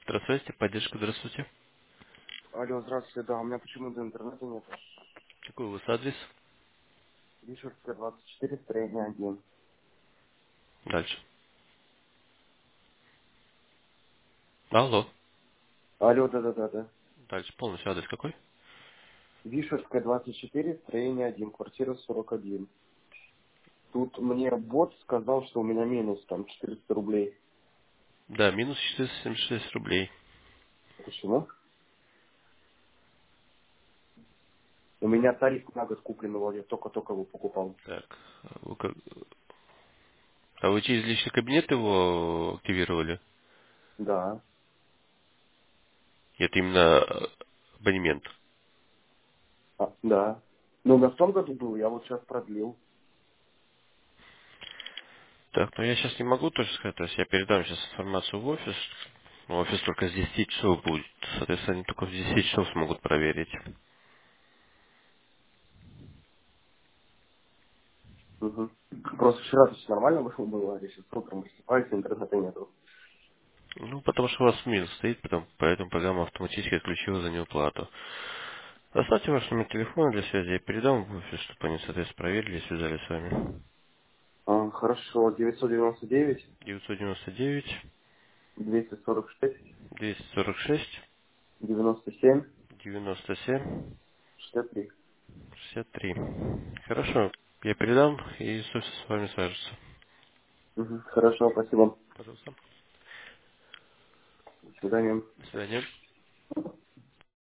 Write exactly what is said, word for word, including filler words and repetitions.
Здравствуйте, поддержка, здравствуйте. Алло, здравствуйте, да, у меня почему-то интернета нет. Какой у вас адрес? Вишерская, двадцать четыре, строение один. Дальше. Алло. Алло, да-да-да-да. Дальше полностью адрес какой? Вишерская, двадцать четыре, строение один, квартира сорок один. Тут мне бот сказал, что у меня минус там четыреста рублей. Да, минус четыреста семьдесят шесть рублей. Почему? У меня тариф на год купленного, я только-только его покупал. Так, а вы, как- а вы через личный кабинет его активировали? Да. Это именно э, абонемент. А, да. Но у меня в том году был, я вот сейчас продлил. Так, ну я сейчас не могу точно сказать, то есть я передам сейчас информацию в офис. Офис только с десяти часов будет. Соответственно, они только в десять часов смогут проверить. Угу. Просто вчера все нормально вышло было, а сейчас утром просыпаюсь, интернета нету. Ну, потому что у вас минус стоит, потом, поэтому программа автоматически отключила за неуплату. Оставьте ваш номер телефона для связи, я передам в офис, чтобы они, соответственно, проверили и связались с вами. А, хорошо, девятьсот девяносто девять, девятьсот девяносто девять двести сорок шесть. двести сорок шесть девяносто семь девяносто семь шестьдесят три. шестьдесят три. Хорошо, я передам и с офисом с вами свяжутся. Мгм. Хорошо, спасибо. Пожалуйста. До свидания. До свидания.